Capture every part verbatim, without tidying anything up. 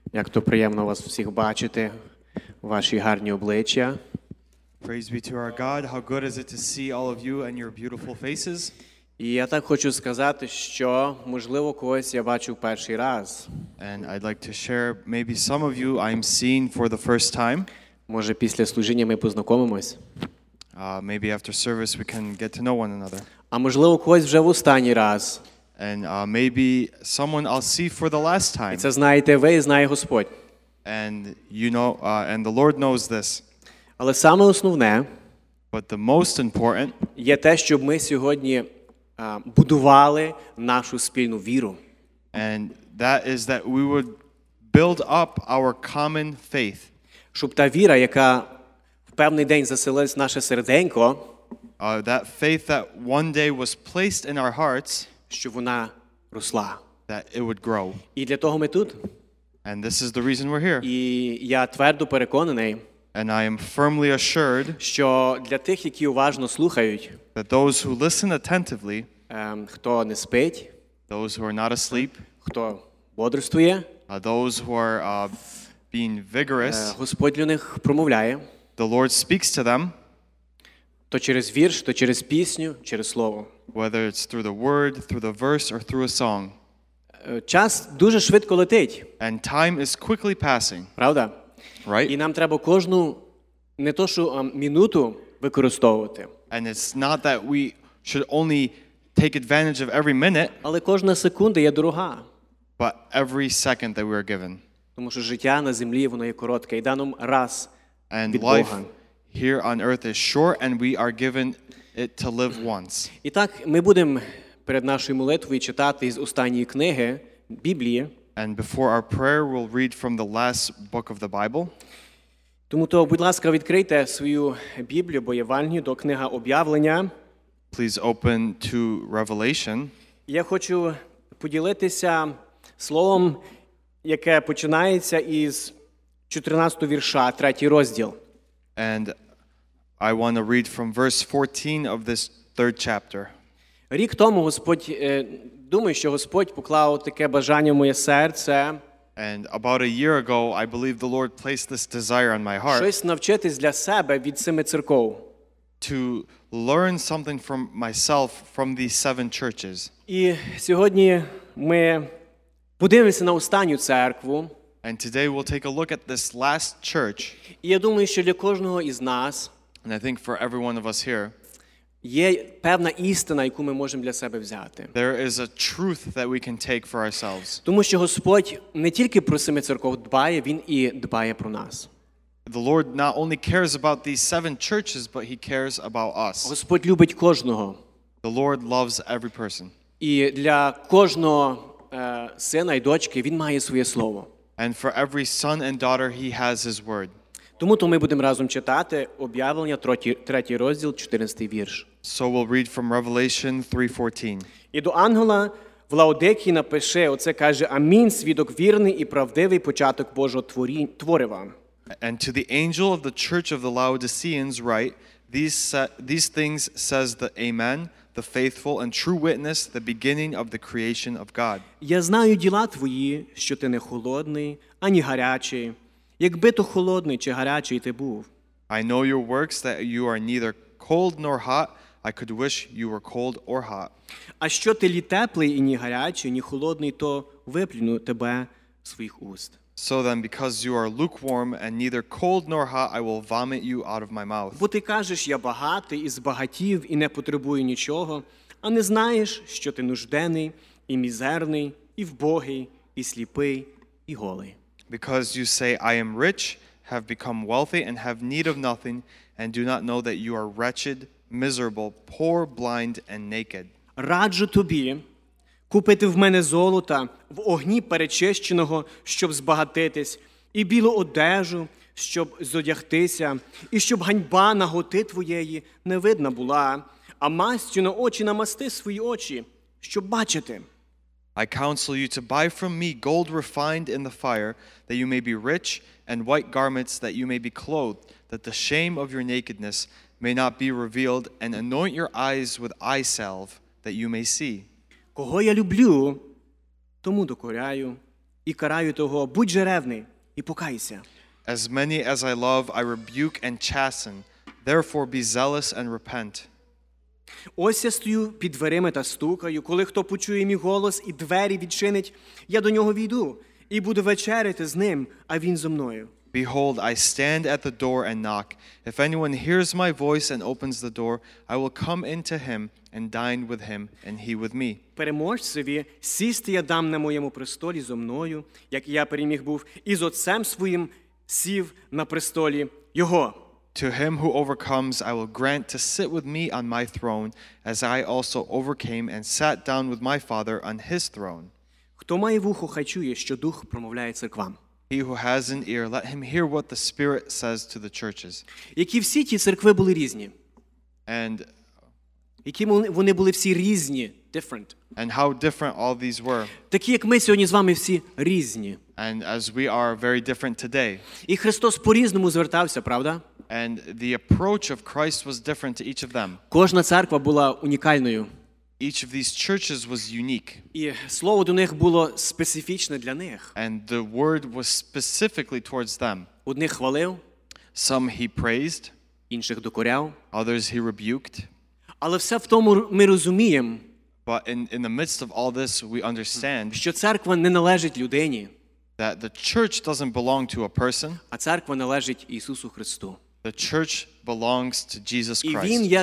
Як то приємно вас всіх бачити, ваші гарні обличчя. Praise be to our God. How good is it to see all of you and your beautiful faces. І я так хочу сказати, що, можливо, когось я бачу перший раз. And I'd like to share, maybe some of you I'm seeing for the first time. Може, після служіння ми познайомимось. Uh, maybe after service we can get to know one another. А можливо, когось вже в останній раз. And uh, maybe someone I'll see for the last І time. це знаєте ви і знає Господь. And you know, uh, and the Lord knows this. Але саме основне But the most important є те, щоб ми сьогодні а, будували нашу спільну віру. and that is that we would build up our common faith. Щоб та віра, яка в певний день заселилась в наше серденько, Uh, that faith that one day was placed in our hearts, щоб вона росла. that it would grow. І для того ми тут. And this is the reason we're here. І я твердо переконаний, And I am firmly assured що для тих, які уважно слухають, that those who listen attentively, ем, хто не спить, those who are not asleep, хто бодрствує, uh, those who are uh, being е, vigorous, Господь для них промовляє, the Lord speaks to them, то через вірш, то через пісню, через слово. whether it's through the word, through the verse, or through a song. Е, Час дуже швидко летить, And time is quickly passing, правда? І right? нам треба кожну, не то що ем, минуту використовувати, And it's not that we should only take advantage of every minute, але кожна секунда є дорога. but every second that we are given. Тому що життя на землі, воно є коротке, і дано раз And від life Бога. here on earth is short, and we are given it to live once. І так, ми будемо перед нашою молитвою читати із останньої книги Біблії. And before our prayer, we'll read from the last book of the Bible. Тому то, будь ласка, відкрийте свою Біблію, бо Євангелію, до книги Об'явлення. Please open to Revelation. Я хочу поділитися словом, яке починається із чотирнадцятого вірша, третій розділ. And I want to read from verse fourteen of this third chapter. Рік тому Господь, е, думаю, що Господь поклав таке бажання в моє серце, And about a year ago, I believe the Lord placed this desire on my heart щось навчитись для себе від семи церков. to learn something from myself from these seven churches. І сьогодні ми подивимося на останню церкву. And today we'll take a look at this last church. І я думаю, що для кожного із нас And I think for every one of us here, є певна істина, яку ми можемо для себе взяти. there is a truth that we can take for ourselves. Тому що Господь не тільки про семи церков дбає, Він і дбає про нас. The Lord not only cares about these seven churches, but He cares about us. Господь любить кожного. The Lord loves every person. І для кожного е, сина і дочки Він має своє слово. And for every son and daughter, He has His word. Тому то ми будемо разом читати Об'явлення, третій, третій розділ, чотирнадцятий вірш. So we'll read from Revelation three fourteen. І до ангела в Лаодикії напише, оце каже, амінь, свідок вірний і правдивий, початок Божого творі- творива. And to the angel of the church of the Laodiceans write, these, sa- these things says the Amen, the faithful and true witness, the beginning of the creation of God. Я знаю діла твої, що ти не холодний, ані гарячий. Якби то холодний чи гарячий ти був. I know your works, that you are neither cold nor hot. I could wish you were cold or hot. А що ти лі теплий і ні гарячий, ні холодний, то виплюну тебе з своїх уст. So then, because you are lukewarm and neither cold nor hot, I will vomit you out of my mouth. Бо ти кажеш, я багатий і збагатів і не потребую нічого, а не знаєш, що ти нужденний і мізерний, і вбогий, і сліпий, і голий. Because you say, I am rich, have become wealthy, and have need of nothing, and do not know that you are wretched, miserable, poor, blind, and naked. Раджу тобі купити в мене золота в огні перечищеного, щоб збагатитись, і білу одежу, щоб зодягтися, і щоб ганьба наготи твоєї не видна була, а мастю на очі намасти свої очі, щоб бачити. I counsel you to buy from me gold refined in the fire, that you may be rich, and white garments, that you may be clothed, that the shame of your nakedness may not be revealed, and anoint your eyes with eye salve, that you may see. Кого я люблю, тому докоряю, і і караю того, будь же ревний і покайся. As many as I love, I rebuke and chasten. Therefore be zealous and repent. Ось я стою під дверима та стукаю, коли хто почує мій голос і двері відчинить, я до нього війду і буду вечеряти з ним, а він зо мною. Behold, I stand at the door and knock. If anyone hears my voice and opens the door, I will come into him and dine with him, and he with me. Переможцеві сісти я дам на моєму престолі зо мною, як я переміг був, і з отцем своїм сів на престолі його. To him who overcomes, I will grant to sit with me on my throne, as I also overcame and sat down with my Father on his throne. Хто має вухо, хай чує, що Дух промовляє церквам. He who has an ear, let him hear what the Spirit says to the churches. Які всі ті церкви були різні. And Які вони були всі різні, different. and how different all these were. Такі, як ми сьогодні з вами всі різні. And as we are very different today. І Христос по-різному звертався, правда? And the approach of Christ was different to each of them. Кожна церква була унікальною. Each of these churches was unique. І слово до них було специфічне для них. And the word was specifically towards them. Одних хвалив, Some he praised, інших докоряв. others he rebuked. Але все в тому ми розуміємо, But in, in the midst of all this, we understand що церква не належить людині, that the church doesn't belong to a person. а церква належить Ісусу Христу. The church belongs to Jesus І Він, Christ. як,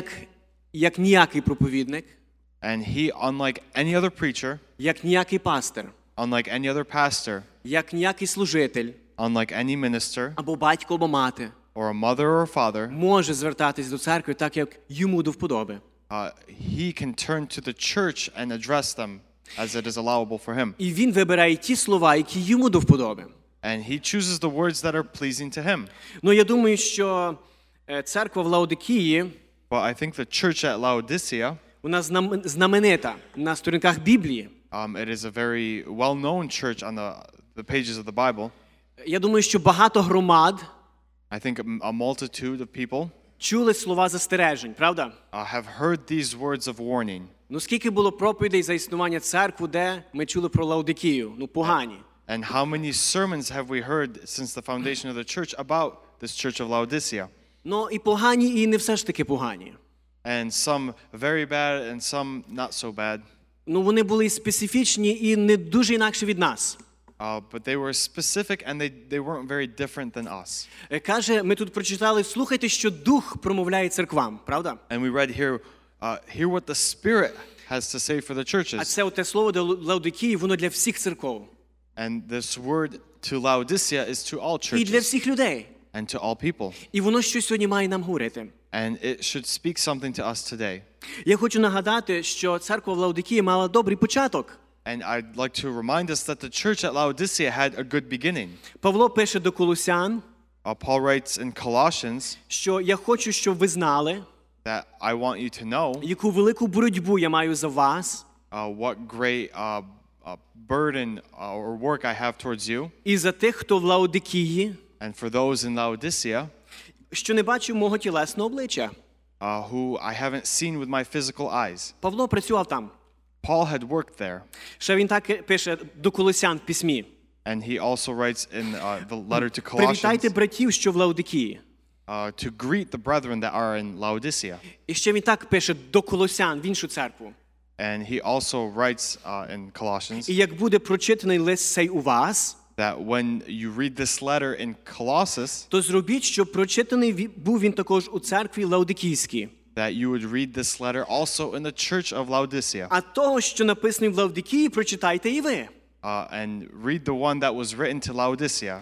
як ніякий проповідник, And he, unlike any other preacher, як ніякий пастир, unlike any other pastor, як ніякий служитель, unlike any minister, або батько, або мати, or a mother or a father, може звертатись до церкви так, як йому до вподоби. uh, he can turn to the church and address them as it is allowable for him. І Він вибирає ті слова, які йому до вподоби. And he chooses the words that are pleasing to him. Ну, я думаю, що е, церква в Лаодикії, But I think the church at Laodicea, вона знам- знаменита на сторінках Біблії. um, it is a very well-known church on the, the pages of the Bible. Я думаю, що багато громад I think a a multitude of people чули слова застережень, правда? uh, have heard these words of warning. Ну, скільки було проповідей за існування церкви, де ми чули про Лаодикію? Ну, погані. And how many sermons have we heard since the foundation of the church about this church of Laodicea? Ну, і погані, і не все ж таки погані. And some very bad and some not so bad. Ну, вони були специфічні і не дуже інакше від нас. Uh, but they were specific and they, they weren't very different than us. Е, Каже, ми тут прочитали, слухайте, що Дух промовляє церквам, правда? And we read here, uh, hear what the Spirit has to say for the А churches. це оте слово до Лаодикії, воно для всіх церков. And this word to Laodicea is to all І для churches всіх людей. and to all people. І воно що сьогодні має нам говорити. And it should speak something to us today. Я хочу нагадати, що церква в Лаодикії мала добрий початок. And I'd like to remind us that the church at Laodicea had a good beginning. Павло пише до Колосян, Uh, Paul writes in Colossians що я хочу, щоб ви знали, that I want you to know яку велику боротьбу я маю за вас uh, what great uh, uh, burden uh, or work I have towards you, і за тих, хто в Лаодикії, and for those in Laodicea що не бачив мого тілесного обличчя. uh, who I haven't seen with my physical eyes. Павло працював там. Paul had worked there, Ще він так пише до Колосян в письмі. and he also writes in uh, the letter to Привітайте Colossians братів, що в Лаодикії. uh, to greet the brethren that are in Laodicea. І ще він так пише до Колосян в іншу церкву. And he also writes uh, in Colossians І як буде прочитаний лист цей у вас, that when you read this letter in Colossus, то зробіть, щоб прочитаний ві- був він також у церкві Лаодикійській. that you would read this letter also in the church of Laodicea, А того, що написано в Лаодикії, прочитайте і ви. uh, and read the one that was written to Laodicea.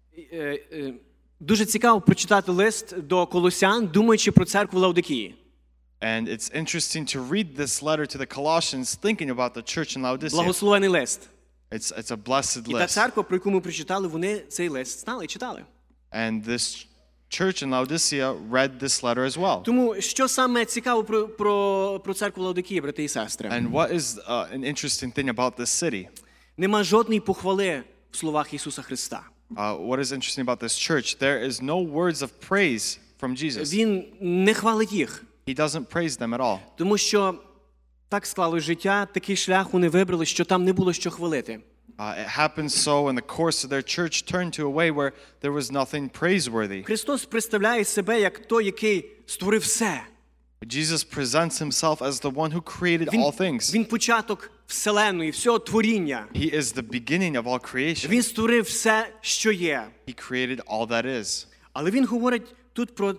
Е, е, Дуже цікаво прочитати лист до Колосян, думаючи про церкву Лаодикії. And it's interesting to read this letter to the Colossians thinking about the church in Laodicea. Благословений лист. It's, it's a blessed І та list. церква, про яку ми прочитали, вони цей лист знали і читали. And this church in Laodicea read this letter as well. Тому що саме цікаво про, про, про церкву Лаодикії, брати і сестри? And what is uh, an interesting thing about this city? Нема жодної похвали в словах Ісуса Христа. Uh, what is interesting about this church? There is no words of praise from Jesus. Він не хвалить їх, He doesn't praise them at all. тому що так склалось життя, такий шлях вони вибрали, що там не було що хвалити. Uh, it happened so in the course of their church turned to a way where there was nothing praiseworthy. Христос представляє себе як той, який створив все. Jesus presents himself as the one who created Він, all things. він початок вселенної, всього творіння. He is the beginning of all creation. Він створив все, що є. He created all that is. Але він говорить тут про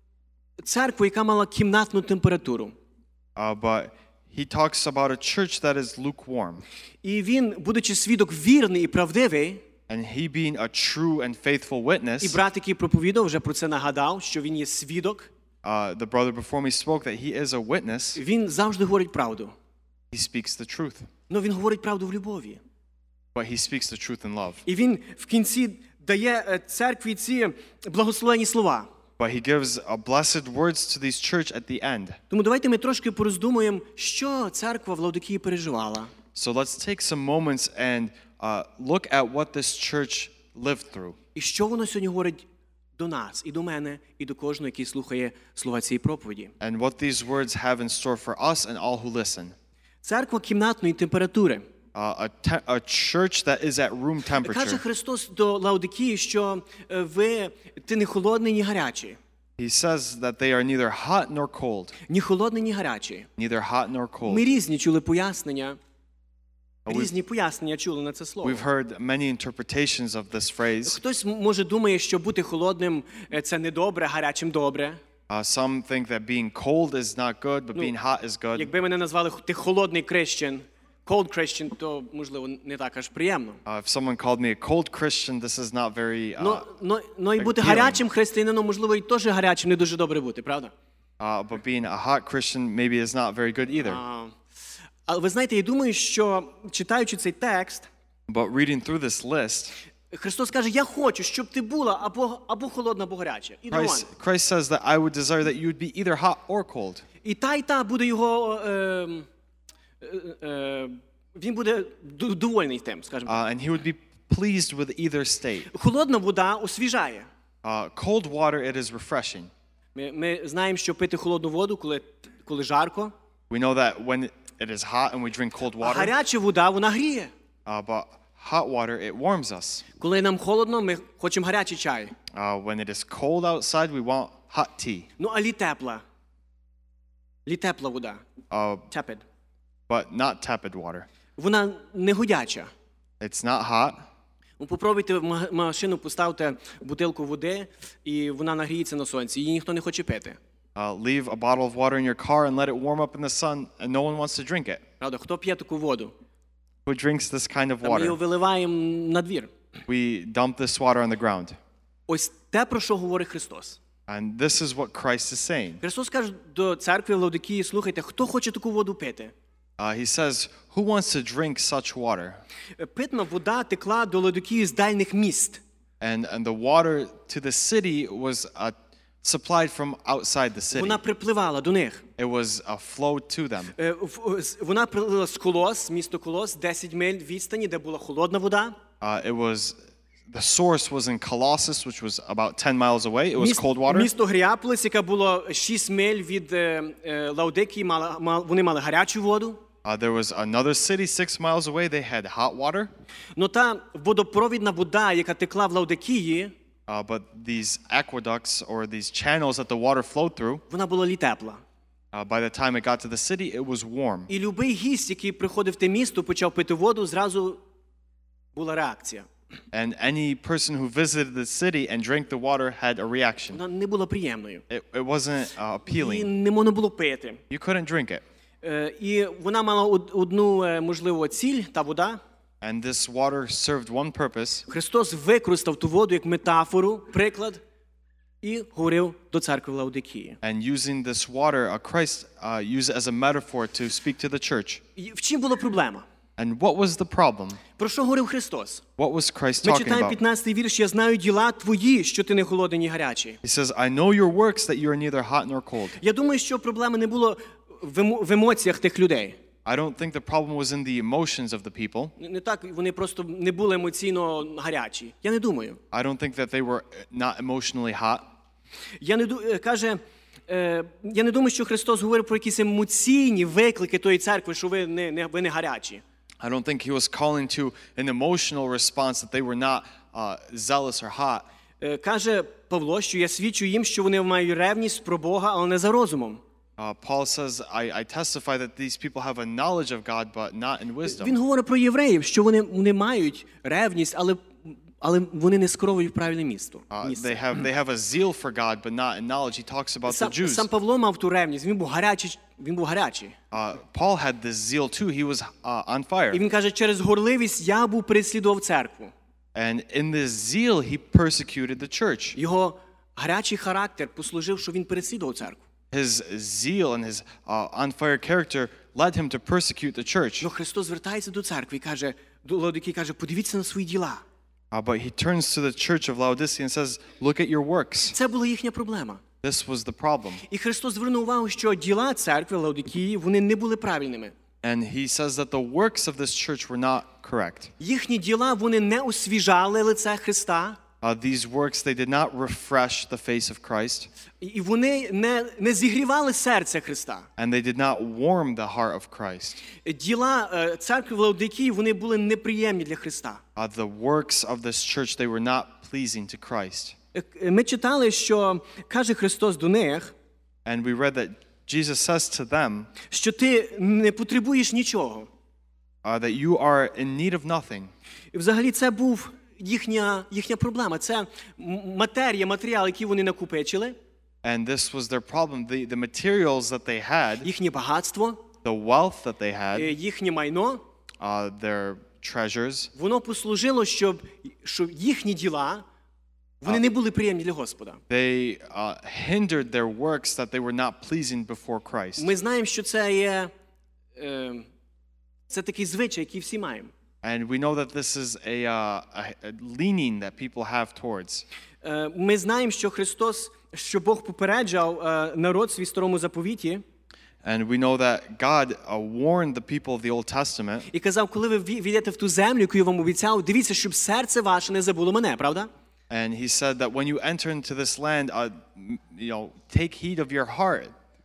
церкву, яка мала кімнатну температуру. Uh, but he talks about a church that is lukewarm. І він, будучи свідок вірний і правдивий, And he being a true and faithful і witness, брат, який проповідав, вже про це нагадав, що він є свідок, uh, the brother before me spoke that he is a witness. він завжди говорить правду. He speaks the truth. Ну, він говорить правду в любові. But he speaks the truth in love. І він в кінці дає е, церкві ці благословені слова. But he gives a blessed words to this church at the end. Тому давайте ми трошки пороздумуємо, що церква в Лаодикії переживала. So let's take some moments and uh, look at what this church lived through. І що воно сьогодні говорить до нас, і до мене, і до кожного, який слухає слова цієї проповіді. And what these words have in store for us and all who listen. Церква кімнатної температури. Uh, a, te- a church that is at room Каже temperature. Христос до Лаодикії, що е, ви, ти не холодний, ні гарячий. He says that they are neither hot nor cold. Ні холодний, ні гарячий. Neither hot nor cold. Ми різні чули пояснення. Uh, we've- Різні пояснення чули на це слово. We've heard many interpretations of this phrase. Хтось, може, думає, що бути холодним – це не добре, гарячим – добре. Uh, some think that being cold is not good, but being hot is good. Якби мене назвали «ти холодний християн», cold Christian, то, можливо, не так аж приємно. Uh, if someone called me a cold Christian, this is not very. Uh, Но, но, но і бути appealing. гарячим християнином, можливо, і теж гарячим не дуже добре бути, правда? uh, but being a hot Christian maybe is not very good either. А, але ви знаєте, я думаю, що читаючи цей текст, But reading through this list, Христос каже, я хочу, щоб ти була або, або холодна, або гаряча. І, Christ, Christ says that I would desire that you would be either hot or cold. і та, і та буде його, е, е, е, він буде д- довольний тим, скажімо. Uh, and he would be pleased with either state. Холодна вода освіжає. Uh, cold water, it is refreshing. Ми, ми знаємо, що пити холодну воду, коли, коли жарко, We know that when it is hot and we drink cold а water, гаряча вода, вона гріє. uh, but hot water, it warms us. Коли нам холодно, ми хочемо гарячий чай. Uh, when it is cold outside, we want hot tea. Ну, а лі тепла? Лі тепла вода. Uh, Tepid. but not tepid water. Вона не годяча. It's not hot. Ну, попробуйте в ма- машину поставте бутилку води, і вона нагріється на сонці. Її ніхто не хоче пити. Uh, leave a bottle of water in your car and let it warm up in the sun, and no one wants to drink it. Правда? Хто п'є таку воду? Who drinks this kind of Та ми її water? виливаємо на двір. We dump this water on the ground. Ось те, про що говорить Христос. And this is what Christ is saying. Христос каже до церкви в Лаодикії, слухайте, хто хоче таку воду пити? Uh, he says, who wants to drink such water? Питна вода текла до Лаодикії з дальніх міст. And, and the water to the city was uh, supplied from outside the city. Вона припливала до них. It was a flow to them. Е, в- з- Вона прилила з Колос, місто Колос, десять миль відстані, де була холодна вода. Uh, it was, the source was in Colossus, which was about ten miles away. It was Міс- cold water. Місто Гріаполис, яке було шість миль від е, е, Лаодикії, мала, мал- вони мали гарячу воду. Uh, there was another city six miles away. They had hot water. Но та водопровідна вода, яка текла в Лаодикії, Uh, but these aqueducts or these channels that the water flowed through, вона була літепла. uh, by the time it got to the city, it was warm. І любий гість, який приходив в те місто, почав пити воду, зразу була реакція. And any person who visited the city and drank the water had a reaction. Вона не була приємною. It, it wasn't uh, І appealing. не можна було пити. You couldn't drink it. Е, І вона мала од- одну, е, можливо, ціль, та вода. And this water served one purpose. Христос використав ту воду як метафору, приклад, і говорив до церкви в Лаодикії. And using this water, uh, Christ uh, used it as a metaphor to speak to the church. І в чим була проблема? And what was the problem? Про що говорив Христос? What was Christ Ми talking читаємо about? п'ятнадцятий вірш, я знаю діла твої, що ти не холодний, ні гарячий. He says, I know your works, that you are neither hot nor cold. Я думаю, що проблема не було в емо- в емоціях тих людей. I don't think the problem was in the emotions of the people. Не- Не так, вони просто не були емоційно гарячі. Я не думаю. I don't think that they were not emotionally hot. Я не ду- е, каже, е, я не думаю, що Христос говорив про якісь емоційні виклики тої церкви, що ви не, не, ви не гарячі. I don't think he was calling to an emotional response that they were not uh, zealous or hot. Е, Каже Павло, що я свідчу їм, що вони мають ревність про Бога, але не за розумом. Uh, Paul says, I, I testify that these people have a knowledge of God, but not in wisdom. Він говорить про євреїв, що вони, вони мають ревність, але, але вони не скеровують в правильне місто. Uh, місце. they have they have a zeal for God, but not in knowledge. He talks about the Сам, Jews. сам Павло мав ту ревність, він був гарячий, він був гарячий. Uh, Paul had this zeal too. He was uh, on fire. І він каже, через горливість я був переслідував церкву. And in this zeal, he persecuted the church. Його гарячий характер послужив, що він переслідував церкву. His zeal and his uh, on-fire character led him to persecute the church. Но Христос звертається до церкви і каже, до Лаодикії каже, подивіться на свої діла. Uh, but he turns to the church of Laodicea and says, look at your works. Це була їхня проблема. This was the problem. І Христос звернув увагу, що діла церкви Лаодикії, вони не були правильними. And he says that the works of this church were not correct. Їхні діла, вони не освіжали лице Христа. Uh, these works, they did not refresh the face of Christ. І вони не, не зігрівали серце Христа. And they did not warm the heart of Christ. Діла е, церкви в Лаодикії, вони були неприємні для Христа. Uh, the works of this church, they were not pleasing to Christ. Е, Ми читали, що каже Христос до них, And we read that Jesus says to them що ти не потребуєш нічого. uh, that you are in need of nothing. І взагалі це був їхня, їхня проблема. Це м- матерія, матеріал, який вони накопичили, And this was their problem. The, the materials that they had, їхнє багатство, the wealth that they е, had, їхнє майно, uh, their treasures, воно послужило, щоб, щоб їхні діла, вони не були приємні для Господа. they uh, hindered their works that they were not pleasing before Christ. Ми знаємо, що це є, е, це такий звичай, який всі маємо. And we know that this is a, uh, a, a leaning that people have towards. Е, Ми знаємо, що Христос, що Бог попереджав е, народ свій старому заповіті And we know that God uh, warned the people of the Old Testament. і казав, коли ви ві- війдете в ту землю, яку я вам обіцяв, дивіться, щоб серце ваше не забуло мене, правда? And he said that when you enter into this land, uh, m- you know, take heed of your heart.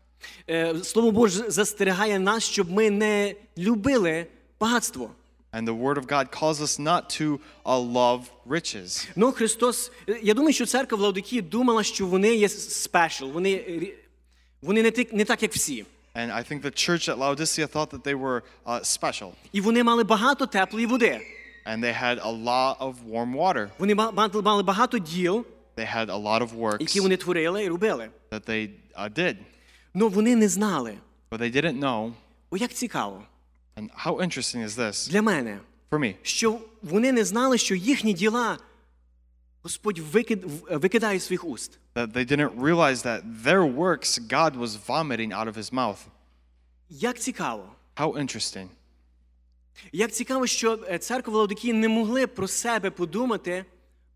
Е, Слово Боже застерігає нас, щоб ми не любили багатство. And the word of God calls us not to uh, love riches. Ну, Христос, е, я думаю, що церква в Лаодикії думала, що вони є спешл, вони, рі- вони не, так, не так, як всі. And I think the church at Laodicea thought that they were uh, special. І вони мали багато теплої води. And they had a lot of warm water. Вони ба- ба- мали багато діл, They had a lot of works які вони творили і робили. that they uh, did. Ну, вони не знали. But they didn't know. О, як цікаво And how interesting is this для мене, for me? що вони не знали, що їхні діла Господь викид, в- викидає з своїх уст. That they didn't realize that their works God was vomiting out of his mouth. Як цікаво. How interesting. Як цікаво, що е, церква в Лаодикії не могли про себе подумати,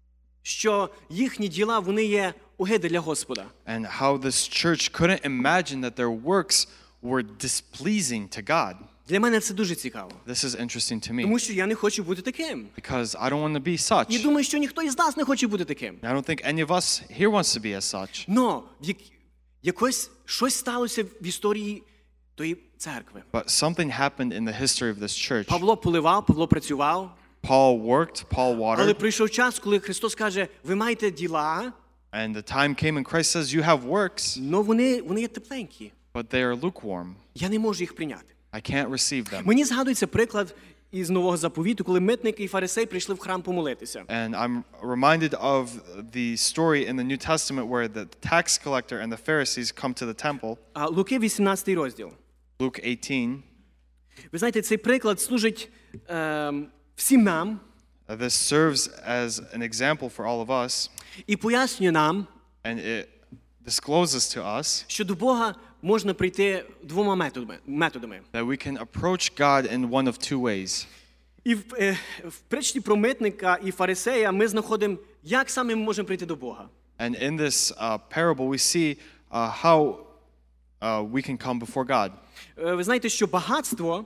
що їхні діла, вони є огида для Господа. And how this church couldn't imagine that their works were displeasing to God. Для мене це дуже цікаво. This is interesting to me. Тому що я не хочу бути таким. Because I don't want to be such. І думаю, що ніхто із нас не хоче бути таким. I don't think any of us here wants to be as such. Но як, якось щось сталося в історії тої церкви. But something happened in the history of this church. Павло поливав, Павло працював. Paul worked, Paul Але watered, прийшов час, коли Христос каже, ви маєте діла, and the time came and Christ says, you have works, але вони, вони є тепленькі. but they are lukewarm. Я не можу їх прийняти. I can't receive them. Мені згадується приклад із Нового Заповіту, коли митник і фарисей прийшли в храм помолитися. And I'm reminded of the story in the New Testament where the tax collector and the Pharisees come to the temple. А Луки вісімнадцятий розділ. Luke eighteen. Ви знаєте, цей приклад служить ем, всім нам Uh, This serves as an example for all of us, і пояснює нам, and it discloses to us що до Бога можна прийти двома методами. методами. that we can approach God in one of two ways. І в, е, в притчі про митника і фарисея ми знаходимо, як саме ми можемо прийти до Бога. And in this uh, parable, we see uh, how uh, we can come before God. Е, Ви знаєте, що багатство,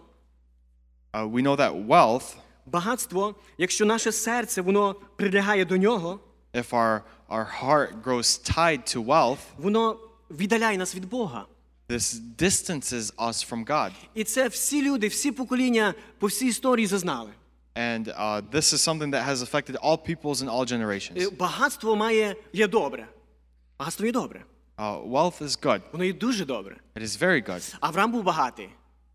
Uh, we know that wealth, багатство, якщо наше серце, воно прилягає до нього, if our, our heart grows tied to wealth, воно віддаляє нас від Бога. This distances us from God. І це всі люди, всі покоління по всій історії зазнали. And uh, this is something that has affected all peoples in all generations. Е, Багатство має є добре. Багатство є добре. Uh, wealth is good. Воно є дуже добре. It is very good. Авраам був багатий.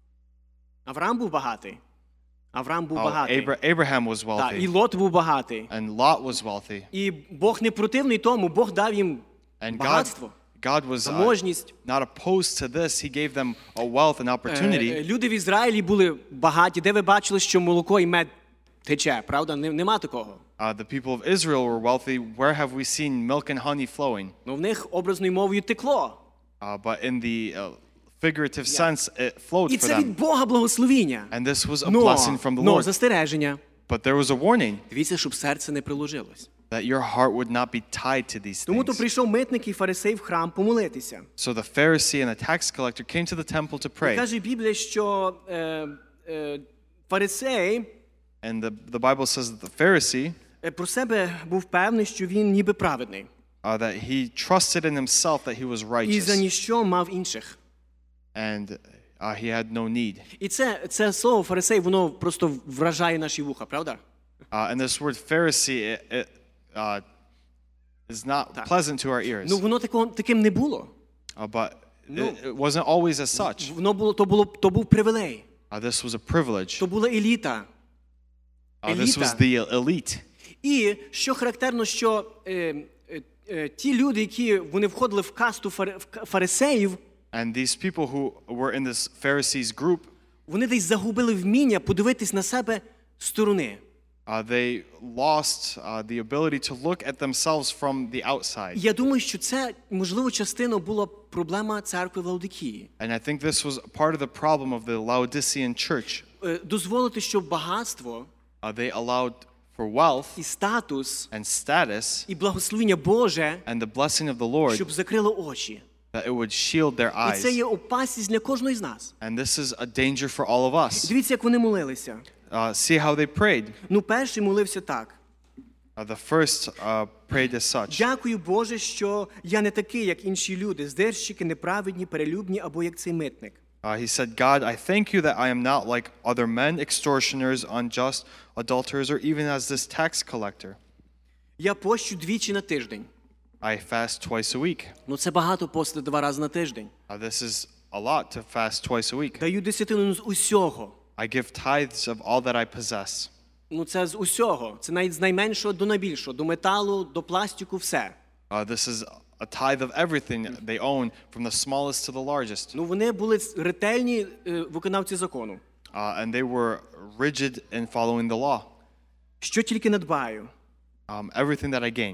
Авраам був багатий. Авраам був Oh, багатий. Abra- Abraham was Так, і wealthy, Лот був багатий. and Lot was wealthy. І Бог не противний тому, Бог дав їм And God, багатство, God was uh, заможність. not opposed to this. He gave them a wealth and Е, opportunity. Люди в Ізраїлі були багаті. Де ви бачили, що молоко і мед тече, правда? Не- Нема такого. Uh, the people of Israel were wealthy. Where have we seen milk and honey flowing? Ну, в них образною мовою текло. Uh, but in the uh, figurative sense, it flowed І for це від them. Бога благословіння. And this was a Но, blessing from the но Lord. застереження. But there was a warning Дивіться, щоб серце не приложилось. that your heart would not be tied to these Тому то things. прийшов митник і фарисей в храм помолитися. So the Pharisee and the tax collector came to the temple to І pray. каже Біблія, що е, е, фарисей And the, the Bible says that the Pharisee, е, про себе був певний, що він ніби праведний. uh, that he trusted in himself that he was І за righteous. ніщо мав інших. And uh, he had no need. І це, це слово фарисей, воно просто вражає наші вуха, правда? Uh, and this word Pharisee it, it, uh, is not pleasant to our ears. Ну, воно такого, таким не було. Uh, but No. it, it wasn't always as such. Воно було, то, було, то був привілей, Uh, this was a privilege. то була еліта. Uh, this was the elite. І що характерно, що е, е, е, ті люди, які вони входили в касту фари, в ка- фарисеїв, And these people who were in this Pharisees group, вони десь загубили вміння подивитись на себе з сторони. uh, they lost uh, the ability to look at themselves from the outside. І я думаю, що це, можливо, частиною була проблема церкви в Лаодикії. And I think this was part of the problem of the Laodicean church. Е, Дозволити, щоб багатство Uh, they allowed for wealth і статус, and status і благословення Боже, and the blessing of the Lord, щоб закрило очі. that it would shield their І це eyes. є опасність для кожного з нас. And this is a danger for all of us. Дивіться, як вони молилися. Uh, see how they prayed. Ну, перший молився так. Uh, the first uh, prayed as such. Дякую, Боже, що я не такий, як інші люди, здирщики, неправедні, перелюбні, або як цей митник. Uh, he said, God, I thank you that I am not like other men, extortioners, unjust, adulterers, or even as this tax collector. Я пощу двічі на тиждень. I fast twice a week. Ну, це багато постити два рази на тиждень. Uh, this is a lot to fast twice a week. Даю десятину з усього. I give tithes of all that I possess. Ну, це з усього. Це навіть з найменшого до найбільшого. До металу, до пластику, все. Uh, this is a tithe of everything they own, from the smallest to the largest. Ну, вони були ретельні е, виконавці закону. Uh, and they were rigid in following the law. Що тільки надбаю. Um, everything that I gain.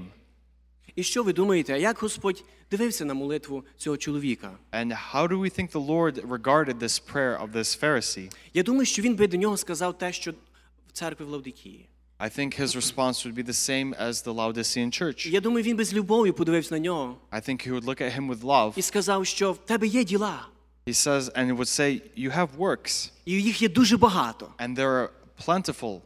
І що ви думаєте, а як Господь дивився на молитву цього чоловіка? And how do we think the Lord regarded this prayer of this Pharisee? Я думаю, що він би до нього сказав те, що в церкві в Лаодикії. I think his response would be the same as the Laodicean church. Я думаю, він би з любов'ю подивився на нього I think he would look at him with love. і сказав, що в тебе є діла, He says, and he would say, you have works, і їх є дуже багато, and they're plentiful,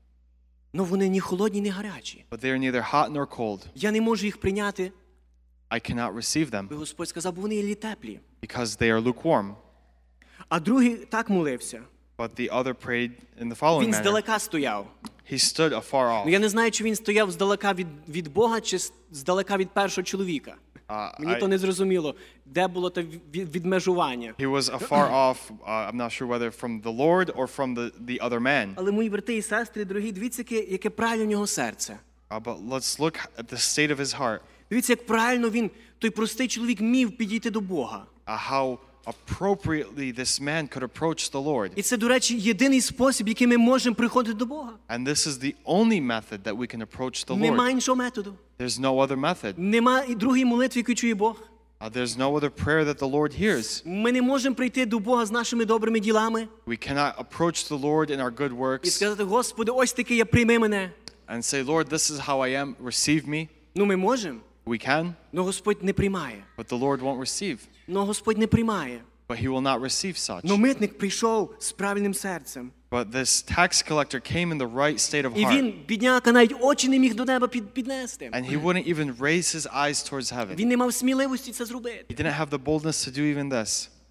але вони ні холодні, ні гарячі. but they are neither hot nor cold. Я не можу їх прийняти, I cannot receive them бо Господь сказав, бо вони є теплі. because they are lukewarm. А другий так молився. But the other prayed in the following Він manner. здалека стояв. He stood afar Ну, я off. не знаю, чи він стояв здалека від, від Бога, чи з- здалека від першого чоловіка. Uh, Мені I- то не зрозуміло, де було те від- відмежування. He was afar off. Uh, I'm not sure whether from the Lord or from the, the other man. Але мої брати і сестри, дорогі, дивіться, яке, яке правильне в нього серце. Uh, but let's look at the state of his heart. Дивіться, як правильно він, той простий чоловік, міг підійти до Бога. Uh, how appropriately this man could approach the Lord. І це, до речі, єдиний спосіб, який ми можемо приходити до Бога. And this is the only method that we can approach the Нема Lord. іншого методу. There's no other method. Нема і другої молитви, яку чує Бог. Uh, there's no other prayer that the Lord hears. Ми не можемо прийти до Бога з нашими добрими ділами We cannot approach the Lord in our good і works сказати, Господи, ось такий я, прийми мене. and say, Lord, this is how I am, receive me. Ну, ми можемо, We can, але Господь не приймає. but the Lord won't receive. Ну, Господь не приймає. But he will not receive such. Ну, митник прийшов з правильним серцем. But this tax collector came in the right state of І heart. він, бідняка, навіть очі не міг до неба під, піднести. And he wouldn't even raise his eyes towards heaven. Він не мав сміливості це зробити. He didn't have the boldness to do even this.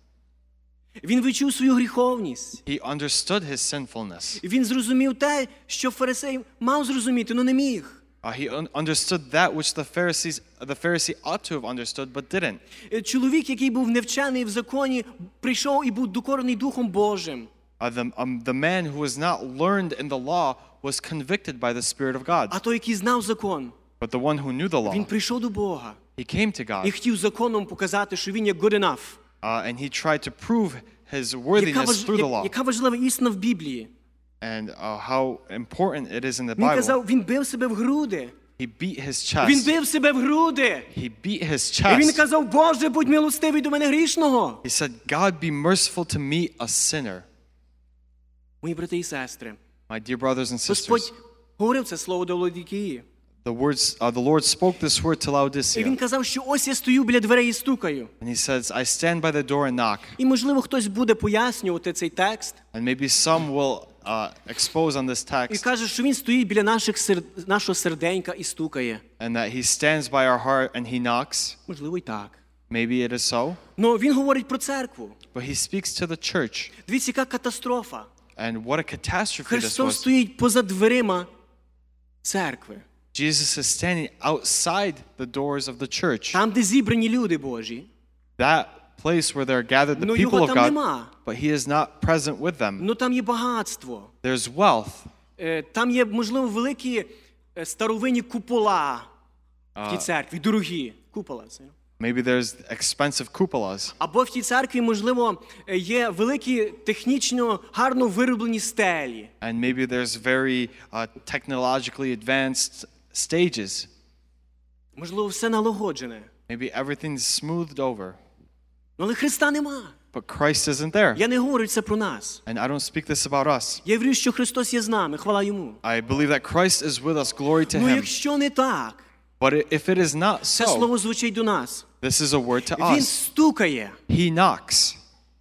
Він відчув свою гріховність. He understood his sinfulness. І він зрозумів те, що фарисей мав зрозуміти, але не міг. Uh, he un- understood that which the Pharisees, the Pharisee ought to have understood, but didn't. Е, Чоловік, який був невчений в законі, прийшов і був докорений Духом Божим. Uh, the, um, the man who was not learned in the law was convicted by the Spirit of God. А той, який знав закон, But the one who knew the він law, прийшов до Бога he came to і God, хотів законом показати, що він є good enough. uh, and he tried to prove his Яка, worthiness важ... through the я- law. яка важлива істина в Біблії. And uh, how important it is in the Він Bible. казав, він бив себе в груди. He beat his Він chest. бив себе в груди. He beat his І він chest. казав, Боже, будь милостивий до мене грішного. He said, God be merciful to me, a sinner. Мої брати і сестри, My dear brothers and sisters, Господь говорив це слово до Лаодикії. the words, uh, the Lord spoke this word to І він Laodicea. казав, що ось я стою біля дверей і стукаю. And he says, I stand by the door and knock. І, можливо, хтось буде пояснювати цей текст And maybe some will uh, expose on this і text каже, що він стоїть біля наших сер... нашого серденька і стукає. and that he stands by our heart and he knocks. Можливо, і так. Maybe it is so. Но він говорить про церкву. But he speaks to the church. Дивіться, яка катастрофа. And what a catastrophe this Христос was. стоїть поза дверима церкви. Jesus is standing outside the doors of the church. Там, де зібрані люди Божі. That place where there are gathered the Но people його of там God, нема. but he is not present with them. Ну там є багатство. There's wealth. Е, Там є, можливо, великі е, старовинні купола в тій церкві, дорогі. Купола. це. Maybe there's expensive cupolas. Або в тій церкві, можливо, е, є великі технічно гарно вироблені стелі. And maybe there's very uh, technologically advanced stages. Можливо, все налагоджене. Maybe everything's smoothed over. Ну, але Христа нема. But Christ isn't there. Я не говорю це про нас. And I don't speak this about us. Я вірю, що Христос є з нами, хвала Йому. I believe that Christ is with us. Glory to Ну, him. якщо не так, But i- if it is not це so, слово звучить до нас. this is a word to Він us. стукає, He knocks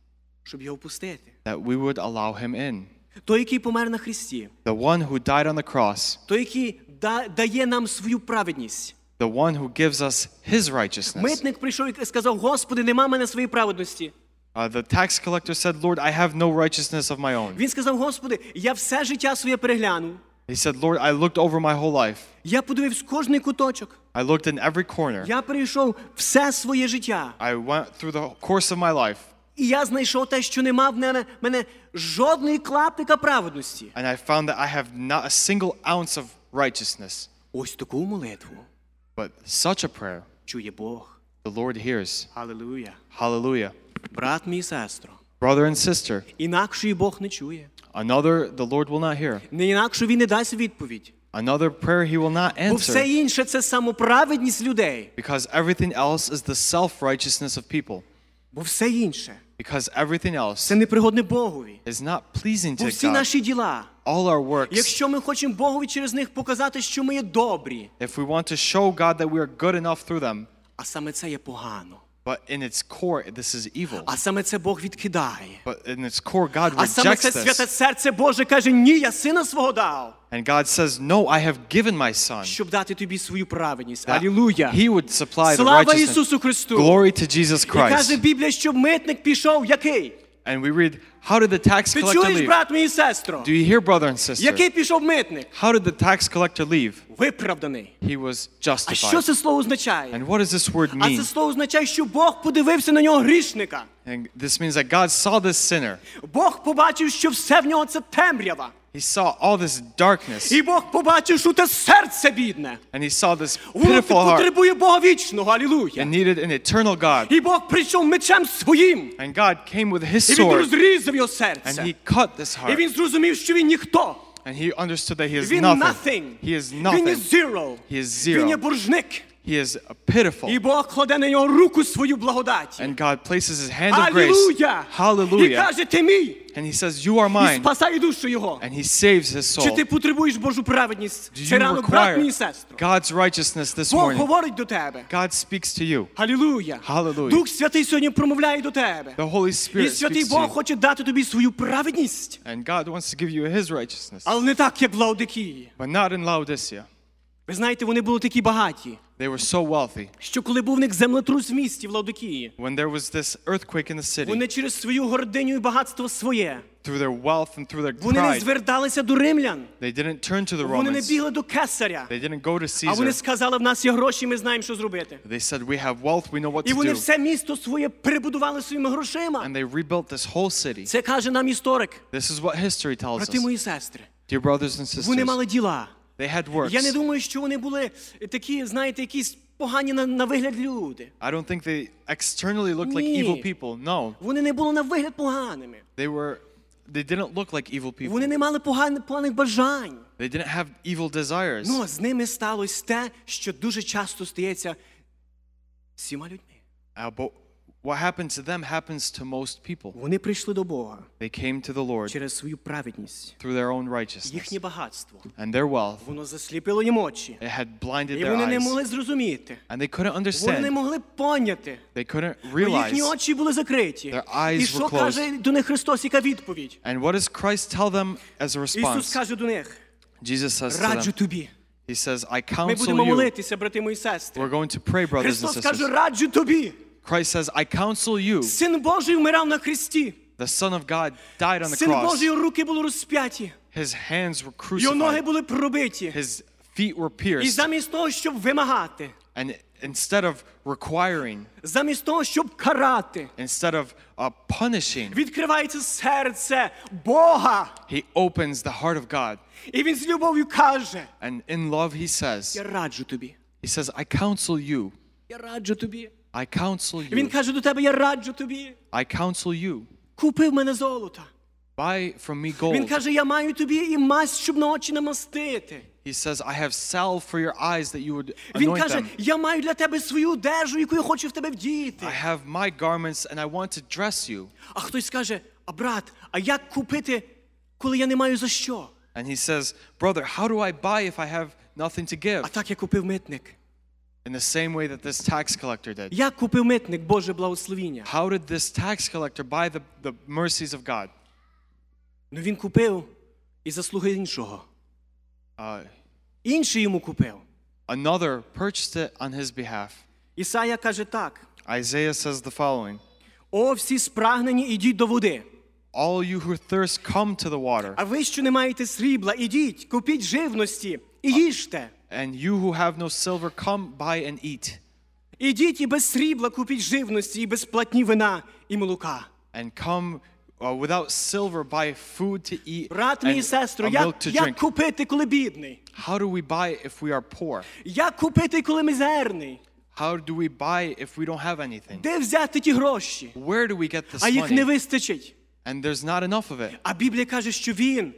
щоб його пустити. that we would allow him in. Той, який помер на Христі, The one who died on the cross, той, який да- дає нам свою праведність. the one who gives us his righteousness. Митник прийшов і сказав, Господи, нема в мене своєї праведності. Uh, the tax collector said, Lord, I have no righteousness of my own. Він сказав, Господи, я все життя своє переглянув. He said, Lord, I looked over my whole life. Я подивився кожний куточок. I looked in every corner. Я перейшов все своє життя. I went through the course of my life. І я знайшов те, що нема в мене, мене жодної клаптика праведності. And I found that I have not a single ounce of righteousness. Ось таку молитву But such a prayer, чує Бог. the Lord hears. Алілуя. Hallelujah. Брат мій, сестро, Brother and sister, інакшої Бог не чує. another the Lord will not hear. Не інакше Він не дасть відповідь. Another prayer he will not Бо все answer. інше – це самоправедність людей. Because everything else is the self-righteousness of people. Бо все інше Because everything – else це непригодне Богові. is not pleasing Бо to всі God. наші діла, All our works, якщо ми хочемо Богові через них показати, що ми є добрі, if we want to show God that we are good enough through them, а саме це є погано. but in its core, this is evil. А саме це Бог відкидає. But in its core, God А саме rejects це святе this. серце Боже каже, ні, я сина свого дав, And God says, no, I have given my son. щоб дати тобі свою праведність. That Алілуя. he would supply the Слава righteousness. Ісусу Христу. Glory to Jesus І каже Christ. Біблія, щоб митник пішов, який? And we read, how did the tax Ти collector чуєш, leave? брат мій і сестро? Do you hear, brother and sister? Який пішов митник? How did the tax collector leave? Виправданий. He was А що justified. це слово означає? And what does this word А це mean? слово означає, що Бог подивився на нього грішника. And this means that God saw this sinner. Бог побачив, що все в нього це темрява. He saw all this darkness. І Бог побачив, що те серце бідне. And he saw this Воно pitiful heart потребує Бога вічного. Алілуя. and needed an eternal God. І Бог прийшов мечем своїм. And God came with his І він sword розрізав його and серце. he cut this І heart. він зрозумів, що він ніхто. And he understood that he is Він nothing. nothing. He is Він є nothing. zero. He is Він є zero. боржник. He is pitiful. І Бог кладе на нього руку свою благодаті. And God places his hand of grace. Алілуя. І Hallelujah. каже, ти мій. And he says, you are І mine. спасає душу його. And he saves his Чи soul. ти потребуєш Божу праведність? Do Чи you ранок, брат мій і require сестро? God's righteousness this Бог morning? говорить до тебе. God speaks to you. Алілуя. Hallelujah. Дух Святий сьогодні промовляє до тебе. The Holy І Spirit Святий speaks to Бог you. хоче дати тобі свою праведність. And God wants to give you his righteousness. Але не так, як в Лаодикії. But not in Laodicea. Ви знаєте, вони були такі багаті. They were so wealthy. що коли був в них землетрус в місті, в Лаодикії, When there was this earthquake in the city, вони через свою гординю і багатство своє, through their wealth and through their вони не pride, зверталися до римлян, they didn't turn to the вони не Romans. бігли до Кесаря, They didn't go to а вони Caesar. сказали, в нас є гроші, ми знаємо, що зробити. They said, we have wealth, we know what І to вони do. все місто своє перебудували своїми грошима. And they rebuilt this whole city. Це каже нам історик. This is what history tells Брати us. мої сестри, Dear brothers and вони sisters, мали діла. they had Я не works. думаю, що вони були такі, знаєте, якісь погані на, на вигляд люди. I don't think they externally looked like Ні. evil people. No, Вони не були на вигляд поганими. they were. They didn't look like evil people. Вони не мали поганих, поганих бажань. They didn't have evil desires. Ну, з ними сталося те, що дуже часто стається з всіма людьми. Uh, but what happened to them happens to most people. Вони прийшли до Бога They came to the Lord через свою праведність. through their own righteousness. Їхнє багатство. And their wealth, Воно засліпило їм очі. it had blinded І their вони не eyes. могли зрозуміти. And they couldn't Вони не understand. могли поняти. They couldn't Бо їхні realize. очі були закриті. Their eyes І were що closed. каже до них Христос, яка відповідь? And what does Christ tell them as a Ісус response? каже до них, Jesus says to раджу them, тобі. He says, I Ми counsel будемо you. молитися, брати мої сестри. We're going to pray, brothers and Христос каже, sisters. раджу тобі. Christ says, I counsel you. Син Божий вмирав на хресті. The Son of God died on the Син cross. Божий, його руки були розп'яті. His hands were Його ноги crucified. були пробиті. His feet were І pierced. замість того, щоб вимагати, And instead of requiring, замість того, щоб карати, instead of uh, punishing, відкривається серце Бога. He opens the heart of God. І він з любов'ю каже, And in love, He says, я раджу тобі. He says, I counsel you. Я раджу тобі. I counsel І він you. каже до тебе, я раджу тобі. I counsel you. Купи в мене золото. Buy from me Він gold. каже, я маю тобі і мазь, щоб на очі намастити. He says, I have salve for your eyes that you would Він anoint каже, them. я маю для тебе свою одежу, яку я хочу в тебе вдіти. I have my garments and I want to dress you. А хтось скаже, а брат, а як купити, коли я не маю за що? And he says, brother, how do I buy if I have nothing to give? А так я купив митник. In the same way that this tax collector did. Як купив митник Боже благословіння? How did this tax collector buy the, the mercies of God? Ну він купив і заслуги іншого. Uh, Інший йому купив. another purchased it on his behalf. Ісая каже так. Isaiah says the following. О, всі спрагнені, ідіть до води. All you who thirst, come to the water. А ви, що не маєте срібла, ідіть, купіть живності і їжте. And you who have no silver, come buy and eat. Ідіть і без срібла купіть живності, і без платні вина і молока. And come uh, without silver, buy food to eat Брат мій, and сестро, uh, як, milk to як drink. купити, коли бідний? How do we buy if we are poor? Як купити, коли мізерний? How do we buy if we don't have anything? Де взяти ті гроші? Where do we get this А їх не money? вистачить. And there's not enough of it. А Біблія каже, що він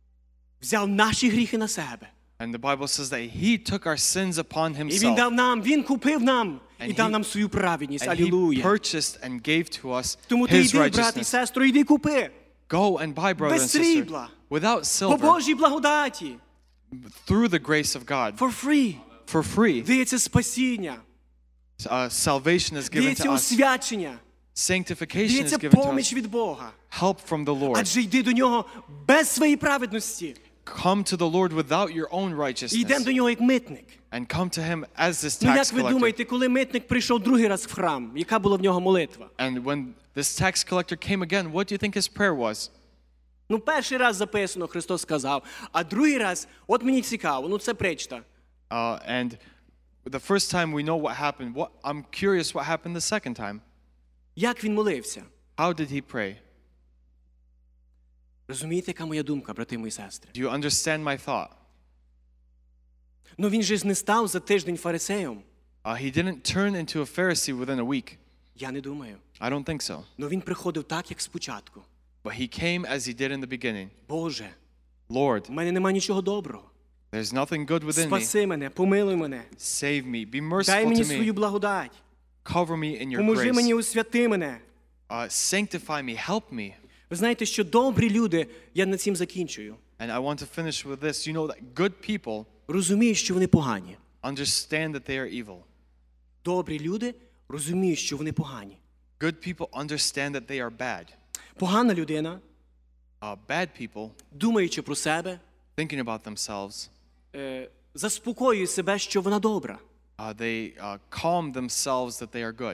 взяв наші гріхи на себе. And the Bible says that He took our sins upon І він Himself. дав нам, він купив нам і And дав he- нам свою праведність. And He Алілуя. purchased and gave to us Тому ти His йди, брат і righteousness. сестро, йди купи. Go and buy, brother Без and sister, срібла. without По silver, Божій благодаті. through the grace of God, For free. for free. Дається спасіння. Uh, salvation is given Дається to us. освячення. Sanctification is Дається given to поміч us. від Бога. Help from the Lord. Адже йди до нього без своєї праведності. Come to the Lord without your own І йдемо righteousness. до нього як митник. And come to Him as this Ну tax як ви collector. думаєте, коли митник прийшов другий раз в храм, яка була в нього молитва? And when this tax collector came again, what do you think his prayer was? Ну перший раз записано, Христос сказав, а другий раз, от мені цікаво, ну це причта. Uh, and the first time we know what happened. What I'm curious what happened the second time. Як він молився? How did he pray? Розумієте, яка моя думка, брати мої сестри? Do you understand my thought? Ну він же ж не став за тиждень фарисеєм. Uh, he didn't turn into a Pharisee within a week. Я не думаю. I don't think so. Ну він приходив так, як спочатку. But he came as he did in the beginning. Боже, Lord, у мене нема нічого доброго. there's nothing good within me. Спаси мене, помилуй мене. Save me. Be Дай merciful мені to свою me. благодать. Cover me in your Поможи мені, grace. освяти мене. Uh, sanctify me. Help me. Ви знаєте, що добрі люди, я над цим закінчую, And I want to finish with this. You know that good people розуміють, що вони погані. understand that they are evil. Добрі люди розуміють, що вони погані. Good people understand that they are bad. Погана людина, Uh, bad people, думаючи про себе, thinking about themselves, е, заспокоює себе, що вона добра. uh, they uh, calm themselves that they are good.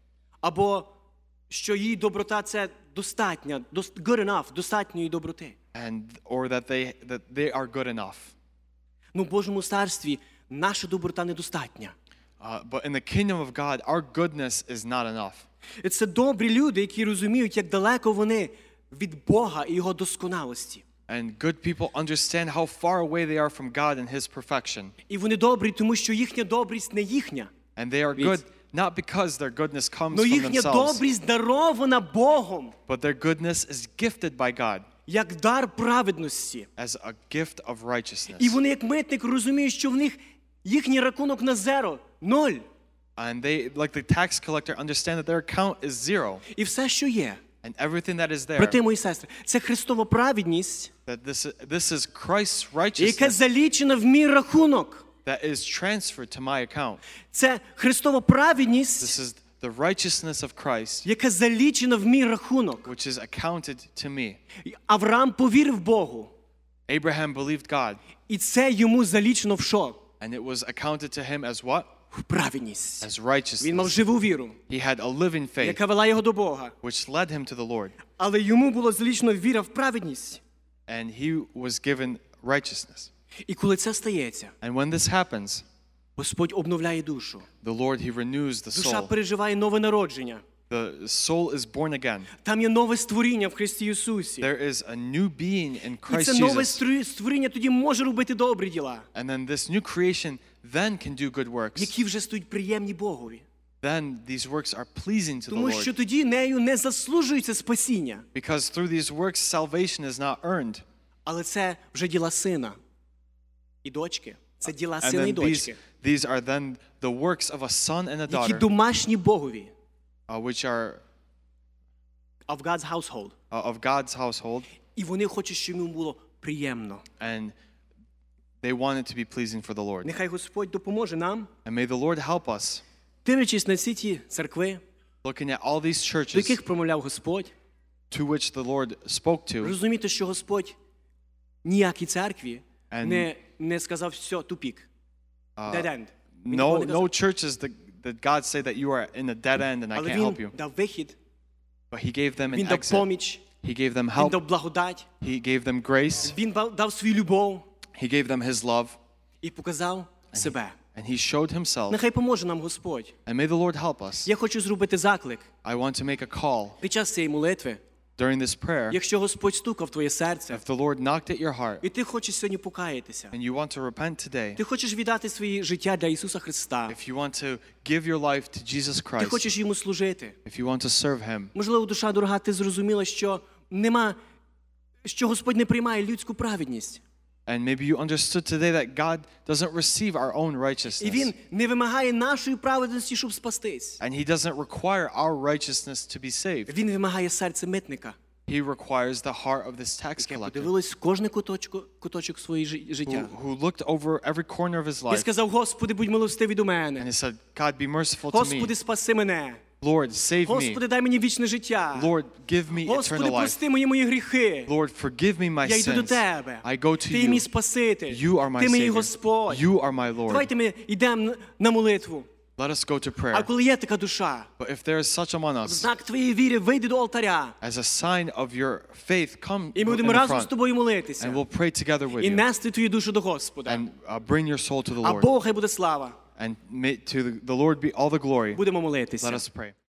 Або що її доброта – це достатня, дос- good enough, достатньої доброти. And or that they that they are good enough. Ну, в Божому царстві наша доброта недостатня. Uh, but in the kingdom of God, our goodness is not enough. І це добрі люди, які розуміють, як далеко вони від Бога і Його досконалості. And good people understand how far away they are from God and His perfection. І вони добрі, тому що їхня добрість не їхня. And they are good not because their goodness comes Но from їхня themselves, добрість дарована Богом, but their goodness is gifted by God як дар праведності. as a gift of righteousness. І вони, як митник, розуміють, що в них їхній рахунок на зеро, ноль. And they, like the tax collector, understand that their account is zero. І все, що є, And everything that is there, брати мої сестри, це Христова праведність, that this, this is Christ's яка righteousness залічена в мій рахунок. that is transferred to my account. Це Христова праведність, This is the righteousness of Christ, яка залічена в мій рахунок. which is accounted to me. Авраам повірив Богу, Abraham believed God, і це йому залічено в що? and it was accounted to him as what? В праведність. As Він мав righteousness. живу віру, He had a living faith, яка вела його до Бога. which led him to the Lord, Але йому було залічено віра в праведність. and he was given righteousness. І коли це стається, And when this happens, Господь обновляє душу. the Lord, He renews the Душа soul. переживає нове народження. The soul is born again. Там є нове створіння в Христі Ісусі. There is a new being in І Christ це нове Jesus. стру- створіння тоді може робити добрі діла, And then this new creation then can do good works. які вже стають приємні Богові. Then these works are pleasing to the Тому що Lord. тоді нею не заслужується спасіння. Because through these works, salvation is not earned. Але це вже діла сина і дочки. Це діла And сина і then these, дочки, these are then the works of a son and a які daughter, домашні Богові, uh, which are of God's household. uh, of God's household. І вони хочуть, щоб йому було приємно. And they want it to be pleasing for the Lord. Нехай Господь допоможе нам, And may the Lord help us, дивлячись на всі ті церкви, looking at all these до churches яких промовляв Господь, to which the Lord spoke to, розуміти, що Господь ніякій церкві And- не, не сказав, все, тупік, dead end. Він no, такого не no казав. churches that, that God say that you are in a dead end and I Але can't help you. Він дав вихід, But He gave them an Він дав exit. поміч, He gave them Він help. дав благодать, He gave them grace. Він дав дав свою любов He gave them His love. і показав себе. And He showed Himself. Нехай поможе нам Господь. And may the Lord help us. Я хочу зробити заклик I want to make a call під час цієї молитви. during this prayer. Якщо Господь стукав в твоє серце, If the Lord knocked at your heart і ти хочеш сьогодні покаятися, and you want to repent today, ти хочеш віддати своє життя для Ісуса Христа, if you want to give your life to Jesus ти Christ, хочеш Йому служити. if you want to serve Him, Можливо, душа дорога, ти зрозуміла, що нема, що Господь не приймає людську праведність. and maybe you understood today that God doesn't receive our own І righteousness, Він не вимагає нашої праведності, щоб спастись. and He doesn't require our righteousness to be saved. Він вимагає серце митника, He requires the heart of this tax яке collector подивилось в кожний куточок, куточок своєї жи- who, життя. who looked over every corner of his І life сказав, Господи, будь милостивий до and мене. he said, God, be merciful to Господи, me. спаси мене. Lord, save me. Господи, дай мені вічне життя. Lord, give me Господи, eternal life. прости мої мої гріхи. Lord, forgive me my Я йду до sins. Тебе. I go to Ти мій you. Спаситель. You are my Ти мій Savior. Господь. You are my Lord. Давайте ми йдемо на молитву. Let us go to А prayer. коли є така душа, But if there is such among в us, знак твоєї віри вийди до алтаря. as a sign of your faith, come І ми in будемо the разом з front тобою and молитися. we'll pray together with І you нести твою душу до Господа. and uh, bring your soul to the А Lord. Богу хай буде слава. And may, to the, the Lord be all the glory. Будемо Let молитися. us pray.